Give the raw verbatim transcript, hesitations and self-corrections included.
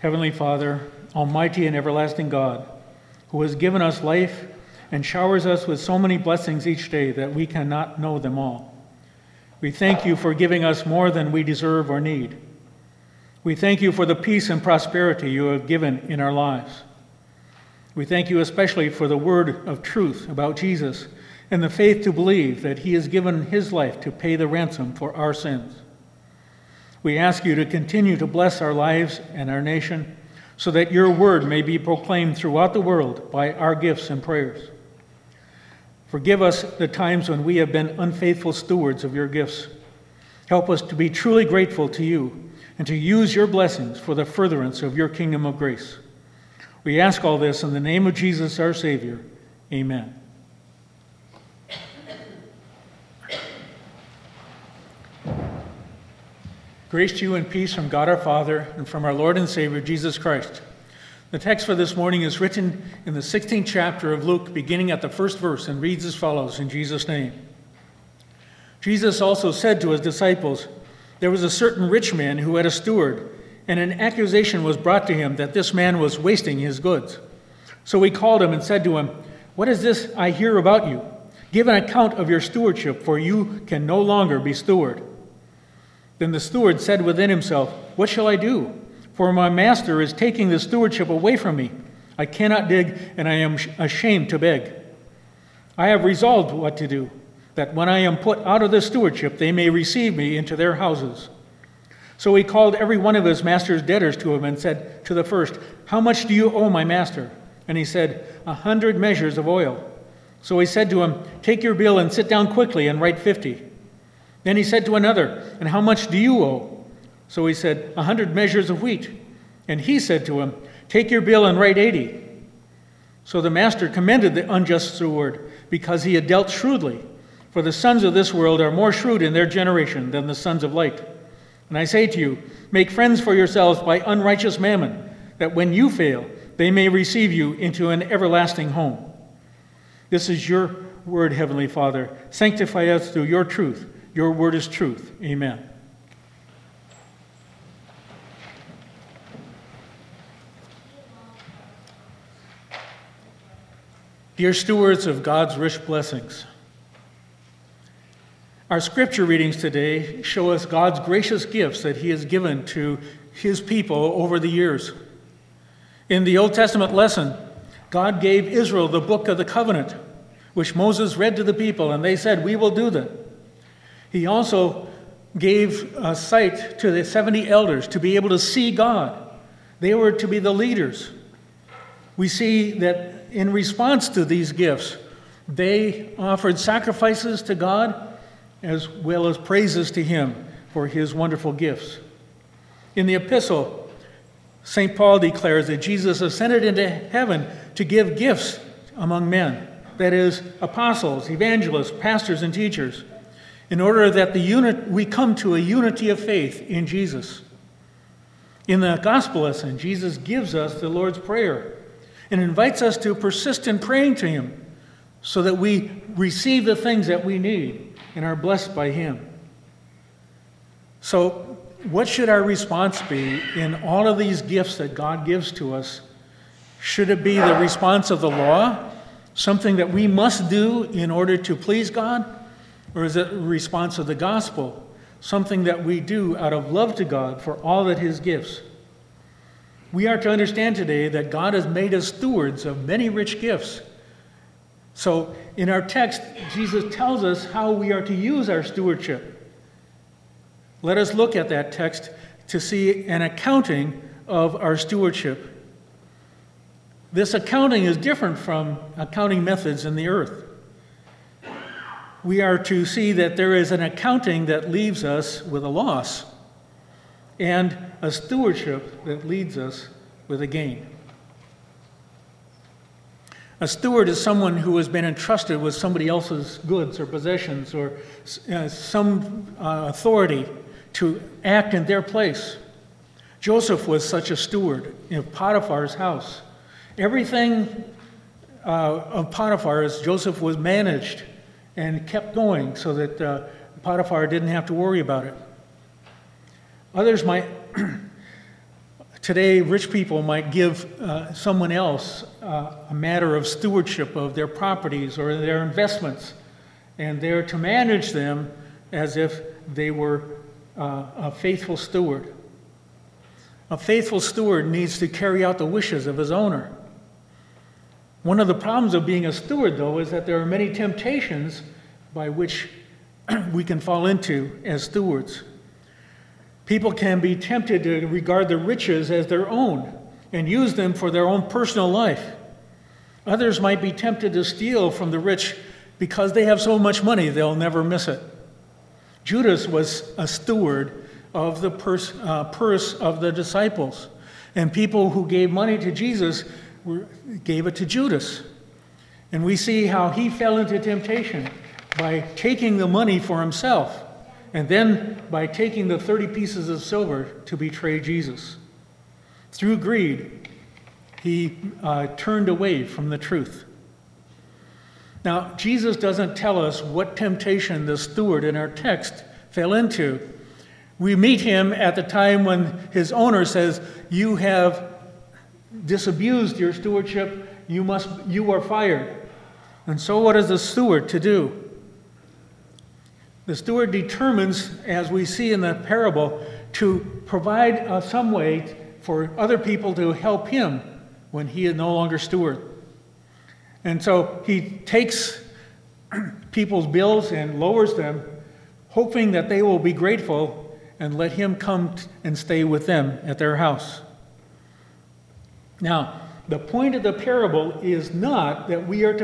Heavenly Father, almighty and everlasting God, who has given us life and showers us with so many blessings each day that we cannot know them all. We thank you for giving us more than we deserve or need. We thank you for the peace and prosperity you have given in our lives. We thank you especially for the word of truth about Jesus and the faith to believe that he has given his life to pay the ransom for our sins. We ask you to continue to bless our lives and our nation so that your word may be proclaimed throughout the world by our gifts and prayers. Forgive us the times when we have been unfaithful stewards of your gifts. Help us to be truly grateful to you and to use your blessings for the furtherance of your kingdom of grace. We ask all this in the name of Jesus, our Savior. Amen. Grace to you and peace from God our Father and from our Lord and Savior, Jesus Christ. The text for this morning is written in the sixteenth chapter of Luke, beginning at the first verse, and reads as follows, in Jesus' name. Jesus also said to his disciples, "There was a certain rich man who had a steward, and an accusation was brought to him that this man was wasting his goods. So he called him and said to him, 'What is this I hear about you? Give an account of your stewardship, for you can no longer be steward.' Then the steward said within himself, 'What shall I do? For my master is taking the stewardship away from me. I cannot dig, and I am ashamed to beg. I have resolved what to do, that when I am put out of the stewardship, they may receive me into their houses.' So he called every one of his master's debtors to him and said to the first, 'How much do you owe my master?' And he said, 'A hundred measures of oil.' So he said to him, 'Take your bill and sit down quickly and write fifty.' Then he said to another, 'And how much do you owe?' So he said, 'A hundred measures of wheat.' And he said to him, 'Take your bill and write eighty.' So the master commended the unjust steward because he had dealt shrewdly. For the sons of this world are more shrewd in their generation than the sons of light. And I say to you, make friends for yourselves by unrighteous mammon, that when you fail, they may receive you into an everlasting home. This is your word, Heavenly Father. Sanctify us through your truth. Your word is truth. Amen." Dear stewards of God's rich blessings, our scripture readings today show us God's gracious gifts that he has given to his people over the years. In the Old Testament lesson, God gave Israel the book of the covenant, which Moses read to the people, and they said, "We will do that." He also gave a sight to the seventy elders to be able to see God. They were to be the leaders. We see that in response to these gifts, they offered sacrifices to God as well as praises to him for his wonderful gifts. In the epistle, Saint Paul declares that Jesus ascended into heaven to give gifts among men, that is, apostles, evangelists, pastors, and teachers, in order that the unit, we come to a unity of faith in Jesus. In the gospel lesson, Jesus gives us the Lord's Prayer and invites us to persist in praying to him so that we receive the things that we need and are blessed by him. So, what should our response be in all of these gifts that God gives to us? Should it be the response of the law, something that we must do in order to please God? Or is it a response of the gospel, something that we do out of love to God for all that his gifts? We are to understand today that God has made us stewards of many rich gifts. So in our text, Jesus tells us how we are to use our stewardship. Let us look at that text to see an accounting of our stewardship. This accounting is different from accounting methods in the earth. We are to see that there is an accounting that leaves us with a loss, and a stewardship that leads us with a gain. A steward is someone who has been entrusted with somebody else's goods or possessions or uh, some uh, authority to act in their place. Joseph was such a steward in Potiphar's house. Everything uh, of Potiphar's, Joseph was managed and kept going so that uh, Potiphar didn't have to worry about it. Others might Today, rich people might give uh, someone else uh, a matter of stewardship of their properties or their investments, and they're to manage them as if they were uh, a faithful steward. A faithful steward needs to carry out the wishes of his owner. One of the problems of being a steward, though, is that there are many temptations by which we can fall into as stewards. People can be tempted to regard the riches as their own and use them for their own personal life. Others might be tempted to steal from the rich because they have so much money they'll never miss it. Judas was a steward of the purse, uh, purse of the disciples, and people who gave money to Jesus were, gave it to Judas. And we see how he fell into temptation by taking the money for himself, and then by taking the thirty pieces of silver to betray Jesus. Through greed, he uh, turned away from the truth. Now, Jesus doesn't tell us what temptation the steward in our text fell into. We meet him at the time when his owner says, "You have disabused your stewardship, you must, you are fired." And so what is the steward to do? The steward determines, as we see in the parable, to provide uh, some way for other people to help him when he is no longer steward. And so he takes people's bills and lowers them, hoping that they will be grateful and let him come and stay with them at their house. Now, the point of the parable is not that we are to